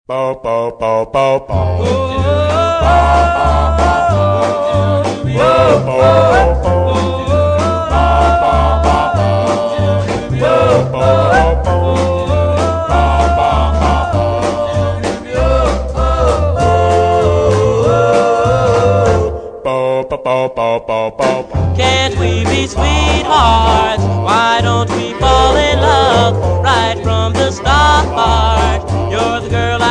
Can't we be sweethearts? Why don't we fall in love right from the start? You're the girl